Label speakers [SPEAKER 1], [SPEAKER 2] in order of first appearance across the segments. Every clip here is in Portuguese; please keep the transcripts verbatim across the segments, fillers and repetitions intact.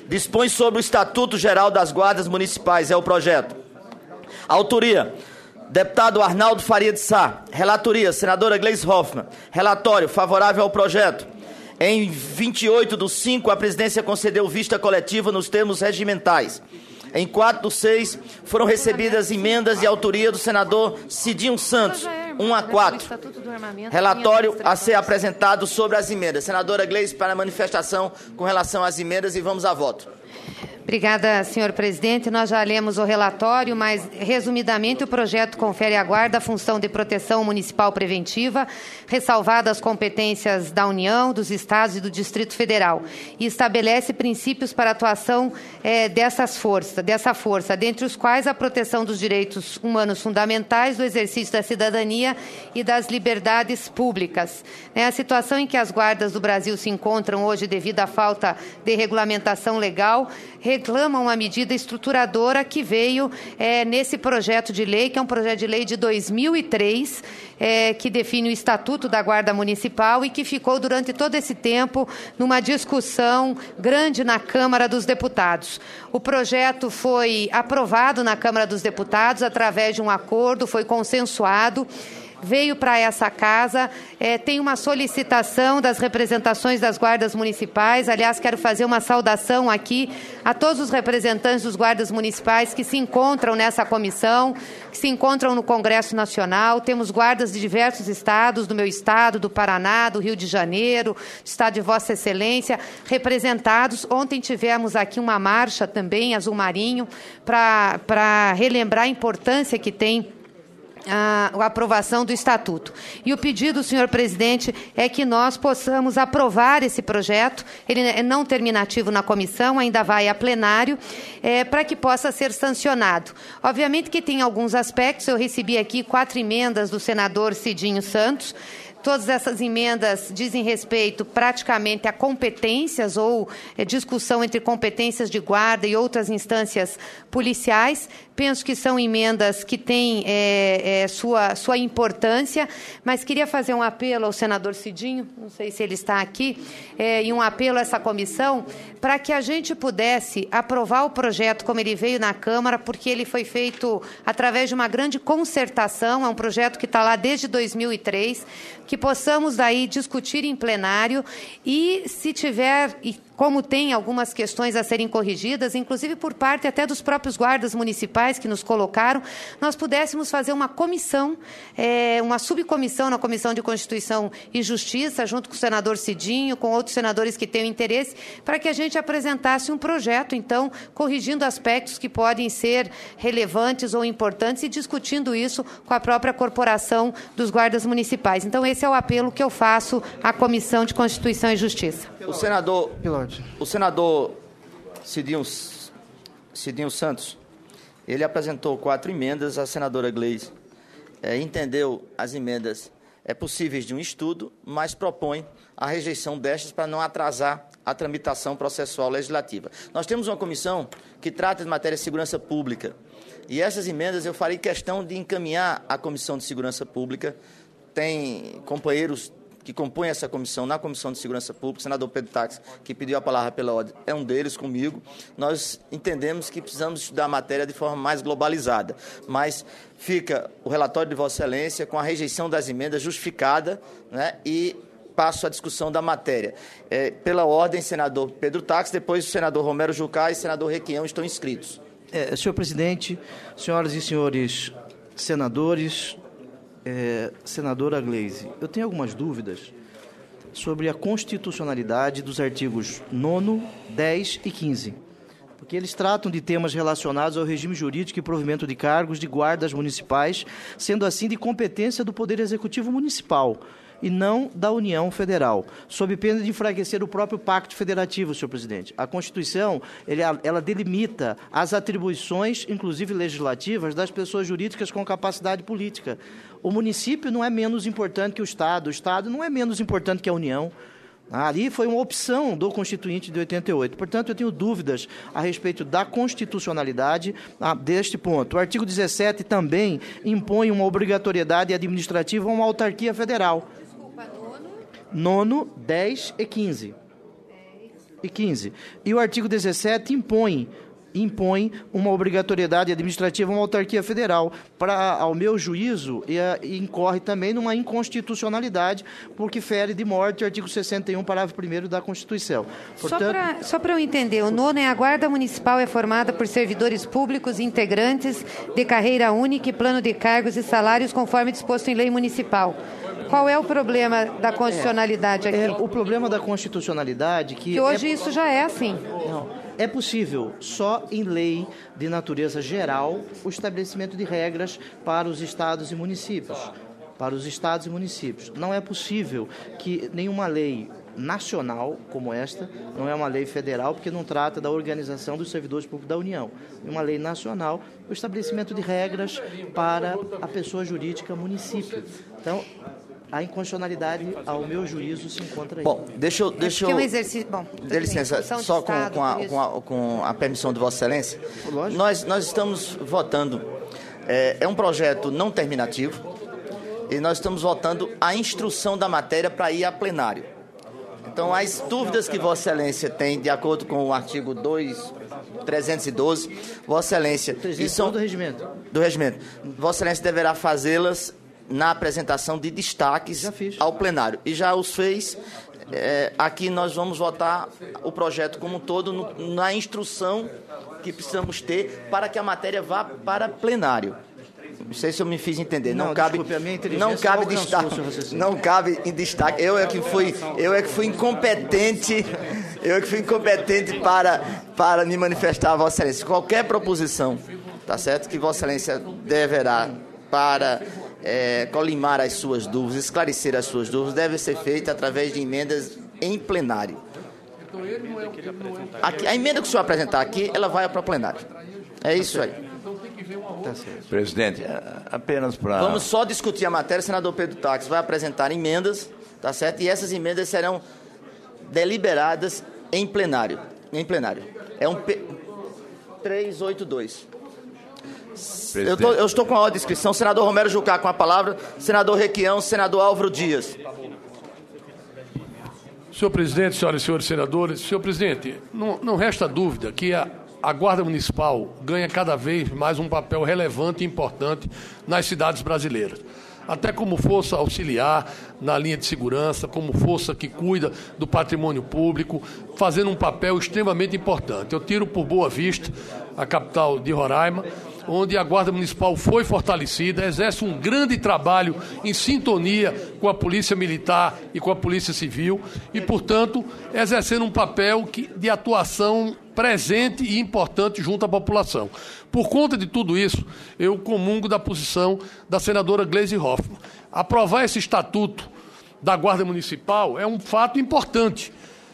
[SPEAKER 1] dispõe sobre o Estatuto Geral das Guardas Municipais, é o projeto. Autoria, deputado Arnaldo Faria de Sá. Relatoria, senadora Gleisi Hoffmann. Relatório, favorável ao projeto. Em vinte e oito de cinco, a presidência concedeu vista coletiva nos termos regimentais. Em quatro de seis, foram recebidas emendas de autoria do senador Cidinho Santos, um a quatro. Relatório a ser apresentado sobre as emendas. Senadora Gleisi, para a manifestação com relação às emendas, e vamos a voto.
[SPEAKER 2] Obrigada, senhor presidente. Nós já lemos o relatório, mas, resumidamente, o projeto confere à Guarda a função de proteção municipal preventiva, ressalvadas as competências da União, dos Estados e do Distrito Federal, e estabelece princípios para a atuação eh, dessas forças, dessa força, dentre os quais a proteção dos direitos humanos fundamentais, do exercício da cidadania e das liberdades públicas. É a situação em que as guardas do Brasil se encontram hoje devido à falta de regulamentação legal, reclama uma medida estruturadora que veio é, nesse projeto de lei, que é um projeto de lei de dois mil e três, é, que define o Estatuto da Guarda Municipal e que ficou durante todo esse tempo numa discussão grande na Câmara dos Deputados. O projeto foi aprovado na Câmara dos Deputados através de um acordo, foi consensuado, veio para essa casa, é, tem uma solicitação das representações das guardas municipais. Aliás, quero fazer uma saudação aqui a todos os representantes dos guardas municipais que se encontram nessa comissão, que se encontram no Congresso Nacional. Temos guardas de diversos estados, do meu estado, do Paraná, do Rio de Janeiro, do estado de Vossa Excelência, representados. Ontem tivemos aqui uma marcha também, azul marinho, para para relembrar a importância que tem A, a aprovação do Estatuto. E o pedido, senhor presidente, é que nós possamos aprovar esse projeto. Ele é não terminativo na comissão, ainda vai a plenário, é, para que possa ser sancionado. Obviamente que tem alguns aspectos. Eu recebi aqui quatro emendas do senador Cidinho Santos. Todas essas emendas dizem respeito praticamente a competências ou é, discussão entre competências de guarda e outras instâncias policiais. Penso que são emendas que têm é, é, sua, sua importância, mas queria fazer um apelo ao senador Cidinho, não sei se ele está aqui, é, e um apelo a essa comissão, para que a gente pudesse aprovar o projeto como ele veio na Câmara, porque ele foi feito através de uma grande concertação, é um projeto que está lá desde dois mil e três, que possamos daí discutir em plenário e, se tiver, e como tem algumas questões a serem corrigidas, inclusive por parte até dos próprios guardas municipais que nos colocaram, nós pudéssemos fazer uma comissão, é, uma subcomissão na Comissão de Constituição e Justiça, junto com o senador Cidinho, com outros senadores que tenham interesse, para que a gente apresentasse um projeto, então, corrigindo aspectos que podem ser relevantes ou importantes e discutindo isso com a própria corporação dos guardas municipais. Então, esse é o apelo que eu faço à Comissão de Constituição e Justiça.
[SPEAKER 1] O senador, o senador Cidinho, Cidinho Santos, ele apresentou quatro emendas, a senadora Gleisi é, entendeu as emendas é, possíveis de um estudo, mas propõe a rejeição destas para não atrasar a tramitação processual legislativa. Nós temos uma comissão que trata de matéria de segurança pública, e essas emendas eu farei questão de encaminhar à Comissão de Segurança Pública. Tem companheiros que compõem essa comissão na Comissão de Segurança Pública, o senador Pedro Táxi, que pediu a palavra pela ordem, é um deles comigo. Nós entendemos que precisamos estudar a matéria de forma mais globalizada, mas fica o relatório de Vossa Excelência com a rejeição das emendas justificada, né, e passo à discussão da matéria. É, pela ordem, senador Pedro Táxi, depois o senador Romero Jucá e o senador Requião estão inscritos.
[SPEAKER 3] É, senhor presidente, senhoras e senhores senadores, É, senadora Gleisi, eu tenho algumas dúvidas sobre a constitucionalidade dos artigos nono, dez e quinze, porque eles tratam de temas relacionados ao regime jurídico e provimento de cargos de guardas municipais, sendo assim de competência do Poder Executivo Municipal e não da União Federal, sob pena de enfraquecer o próprio Pacto Federativo, senhor presidente. A Constituição, ele, ela delimita as atribuições, inclusive legislativas, das pessoas jurídicas com capacidade política. O município não é menos importante que o Estado, o Estado não é menos importante que a União. Ali foi uma opção do Constituinte de oitenta e oito. Portanto, eu tenho dúvidas a respeito da constitucionalidade ah, deste ponto. O artigo dezessete também impõe uma obrigatoriedade administrativa a uma autarquia federal. Desculpa, nono? Nono, dez e quinze. e quinze. E o artigo dezessete impõe impõe uma obrigatoriedade administrativa a uma autarquia federal. Para, ao meu juízo, e, a, e incorre também numa inconstitucionalidade, porque fere de morte o artigo sessenta e um, parágrafo primeiro da Constituição.
[SPEAKER 2] Portanto, só para eu entender, o nono é a Guarda Municipal é formada por servidores públicos integrantes de carreira única e plano de cargos e salários conforme disposto em lei municipal. Qual é o problema da constitucionalidade aqui?
[SPEAKER 3] É, o problema da constitucionalidade... Que,
[SPEAKER 2] que hoje
[SPEAKER 3] é,
[SPEAKER 2] isso já é assim.
[SPEAKER 3] Não, é possível, só em lei de natureza geral, o estabelecimento de regras para os estados e municípios. Para os estados e municípios. Não é possível que nenhuma lei nacional como esta, não é uma lei federal, porque não trata da organização dos servidores públicos da União. É uma lei nacional, o estabelecimento de regras para a pessoa jurídica município. Então, a inconstitucionalidade, ao meu juízo, se encontra aí.
[SPEAKER 1] Bom, deixa eu... Deixa eu
[SPEAKER 2] é um exercício... Bom,
[SPEAKER 1] dê licença, só com, com, a, com, a, com a permissão de Vossa Excelência. Nós, nós estamos votando... É, é um projeto não terminativo e nós estamos votando a instrução da matéria para ir a plenário. Então, as dúvidas que Vossa Excelência tem, de acordo com o artigo dois, trezentos e doze, Vossa Excelência...
[SPEAKER 3] trezentos e doze do regimento.
[SPEAKER 1] Do regimento. Vossa Excelência deverá fazê-las na apresentação de destaques ao plenário. E já os fez. É, aqui nós vamos votar o projeto como um todo no, na instrução que precisamos ter para que a matéria vá para plenário. Não sei se eu me fiz entender. Não, não cabe,
[SPEAKER 3] desculpe, a minha inteligência
[SPEAKER 1] não cabe
[SPEAKER 3] não
[SPEAKER 1] destaque. Não cabe em destaque. Eu é que fui, eu é que fui incompetente. Eu é que fui incompetente para para me manifestar a Vossa Excelência. Qualquer proposição, tá certo, que Vossa Excelência deverá para É, colimar as suas dúvidas, esclarecer as suas dúvidas, deve ser feita através de emendas em plenário. Aqui, a emenda que o senhor apresentar aqui, ela vai para o plenário. É isso aí.
[SPEAKER 4] Presidente, apenas para...
[SPEAKER 1] Vamos só discutir a matéria. O senador Pedro Taques vai apresentar emendas, tá certo? E essas emendas serão deliberadas em plenário. Em plenário. É um P... trezentos e oitenta e dois. Eu, tô, eu estou com a ordem de inscrição. Senador Romero Jucá com a palavra. Senador Requião, senador Álvaro Dias.
[SPEAKER 5] Senhor presidente, senhoras e senhores senadores, senhor presidente, não, não resta dúvida que a, a Guarda Municipal ganha cada vez mais um papel relevante e importante nas cidades brasileiras. Até como força auxiliar na linha de segurança, como força que cuida do patrimônio público, fazendo um papel extremamente importante. Eu tiro por Boa Vista, a capital de Roraima, onde a Guarda Municipal foi fortalecida, exerce um grande trabalho em sintonia com a Polícia Militar e com a Polícia Civil e, portanto, exercendo um papel que, de atuação presente e importante junto à população. Por conta de tudo isso, eu comungo da posição da senadora Gleisi Hoffmann. Aprovar esse estatuto da Guarda Municipal é um fato importante.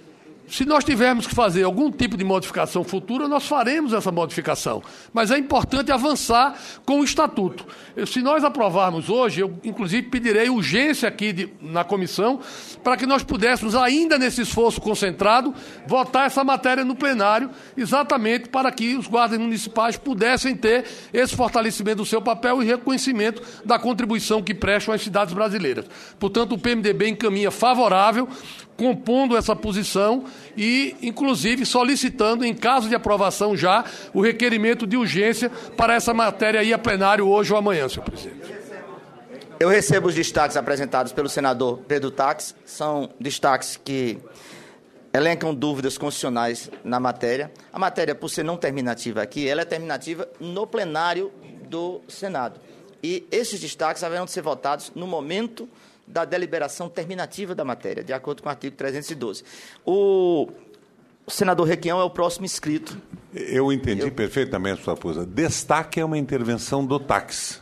[SPEAKER 5] Se nós tivermos que fazer algum tipo de modificação futura, nós faremos essa modificação. Mas é importante avançar com o estatuto. Se nós aprovarmos hoje, eu inclusive pedirei urgência aqui de, na comissão para que nós pudéssemos, ainda nesse esforço concentrado, votar essa matéria no plenário, exatamente para que os guardas municipais pudessem ter esse fortalecimento do seu papel e reconhecimento da contribuição que prestam às cidades brasileiras. Portanto, o P M D B encaminha favorável, compondo essa posição e, inclusive, solicitando, em caso de aprovação já, o requerimento de urgência para essa matéria ir a plenário hoje ou amanhã, senhor presidente.
[SPEAKER 1] Eu recebo os destaques apresentados pelo senador Pedro Taques. São destaques que elencam dúvidas constitucionais na matéria. A matéria, por ser não terminativa aqui, ela é terminativa no plenário do Senado. E esses destaques haverão de ser votados no momento da deliberação terminativa da matéria, de acordo com o artigo trezentos e doze. O senador Requião é o próximo inscrito.
[SPEAKER 6] Eu entendi
[SPEAKER 1] Eu...
[SPEAKER 6] perfeitamente a sua posição. Destaque é uma intervenção do táxi.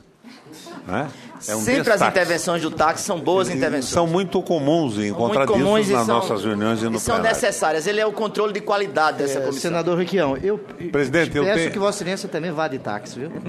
[SPEAKER 6] Né? É um
[SPEAKER 1] Sempre
[SPEAKER 6] destaque.
[SPEAKER 1] As intervenções do táxi são boas intervenções.
[SPEAKER 6] São muito comuns e encontrar disso nas são, nossas reuniões e no
[SPEAKER 1] e são
[SPEAKER 6] plenário.
[SPEAKER 1] necessárias. Ele é o controle de qualidade dessa
[SPEAKER 3] é,
[SPEAKER 1] comissão.
[SPEAKER 3] Senador Requião, eu
[SPEAKER 6] Presidente,
[SPEAKER 3] peço
[SPEAKER 6] eu tenho...
[SPEAKER 3] que Vossa Excelência também vá de táxi, viu?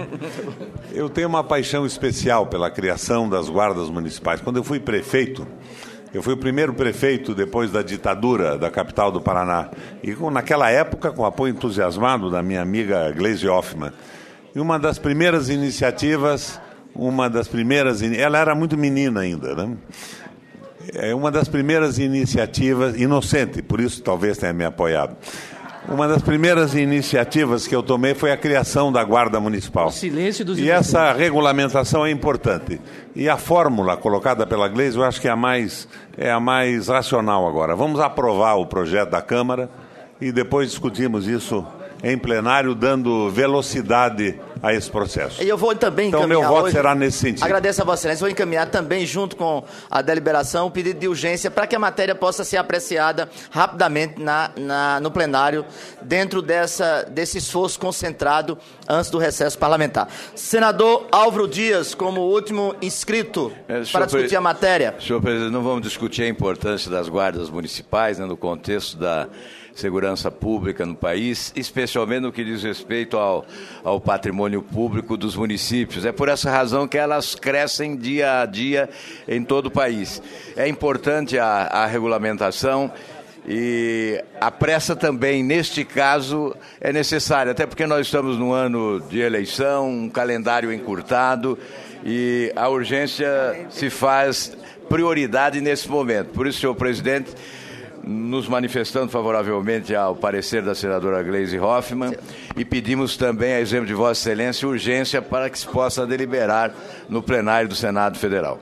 [SPEAKER 6] Eu tenho uma paixão especial pela criação das guardas municipais. Quando eu fui prefeito, eu fui o primeiro prefeito depois da ditadura da capital do Paraná. E com, naquela época, com apoio entusiasmado da minha amiga Gleisi Hoffmann. E uma das primeiras iniciativas... Uma das primeiras... Ela era muito menina ainda, né? é uma das primeiras iniciativas, inocente, por isso talvez tenha me apoiado. Uma das primeiras iniciativas que eu tomei foi a criação da Guarda Municipal.
[SPEAKER 3] O silêncio dos
[SPEAKER 6] E essa regulamentação é importante. E a fórmula colocada pela Gleisi, eu acho que é a mais, é a mais racional agora. Vamos aprovar o projeto da Câmara e depois discutimos isso em plenário, dando velocidade a esse processo.
[SPEAKER 1] E eu vou também
[SPEAKER 6] então,
[SPEAKER 1] encaminhar
[SPEAKER 6] meu voto
[SPEAKER 1] hoje,
[SPEAKER 6] será nesse sentido.
[SPEAKER 1] Agradeço a Vossa Excelência, vou encaminhar também, junto com a deliberação, o pedido de urgência para que a matéria possa ser apreciada rapidamente na, na, no plenário, dentro dessa, desse esforço concentrado antes do recesso parlamentar. Senador Álvaro Dias, como último inscrito
[SPEAKER 4] é,
[SPEAKER 1] para discutir a matéria.
[SPEAKER 4] Senhor presidente, não vamos discutir a importância das guardas municipais, né, no contexto da segurança pública no país, especialmente no que diz respeito ao, ao patrimônio público dos municípios. É por essa razão que elas crescem dia a dia em todo o país. É importante a, a regulamentação e a pressa também, neste caso, é necessária, até porque nós estamos num ano de eleição, um calendário encurtado e a urgência se faz prioridade nesse momento. Por isso, senhor presidente, nos manifestando favoravelmente ao parecer da senadora Gleisi Hoffmann e pedimos também, a exemplo de Vossa Excelência, urgência para que se possa deliberar no plenário do Senado Federal.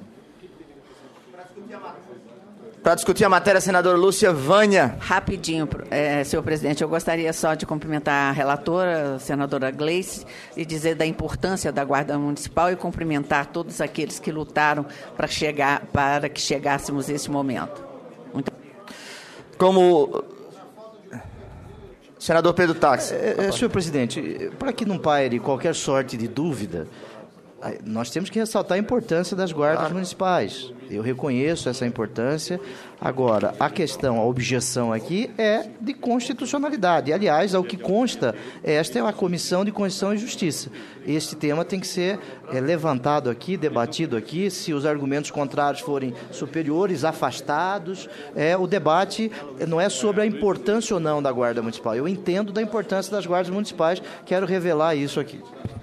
[SPEAKER 1] Para discutir a matéria, a senadora Lúcia Vânia.
[SPEAKER 7] Rapidinho, é, senhor presidente, eu gostaria só de cumprimentar a relatora, a senadora Gleisi, e dizer da importância da Guarda Municipal e cumprimentar todos aqueles que lutaram para, chegar, para que chegássemos a esse momento. Muito
[SPEAKER 1] Como senador Pedro Táxi.
[SPEAKER 3] É, é, senhor presidente, para que não paire qualquer sorte de dúvida, nós temos que ressaltar a importância das guardas municipais. Eu reconheço essa importância. Agora, a questão, a objeção aqui é de constitucionalidade. Aliás, ao que consta, esta é a Comissão de Constituição e Justiça. Este tema tem que ser é, levantado aqui, debatido aqui. Se os argumentos contrários forem superiores, afastados, é, o debate não é sobre a importância ou não da Guarda Municipal. Eu entendo da importância das guardas municipais, quero revelar isso aqui.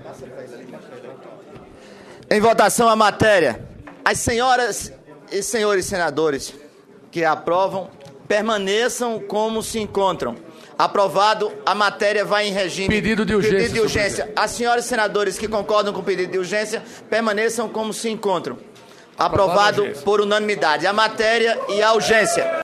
[SPEAKER 1] Em votação a matéria. As senhoras e senhores senadores que aprovam, permaneçam como se encontram. Aprovado, a matéria vai em regime...
[SPEAKER 5] Pedido de urgência.
[SPEAKER 1] Pedido de urgência. As senhoras e senadores que concordam com o pedido de urgência, permaneçam como se encontram. Aprovado por unanimidade. A matéria e a urgência.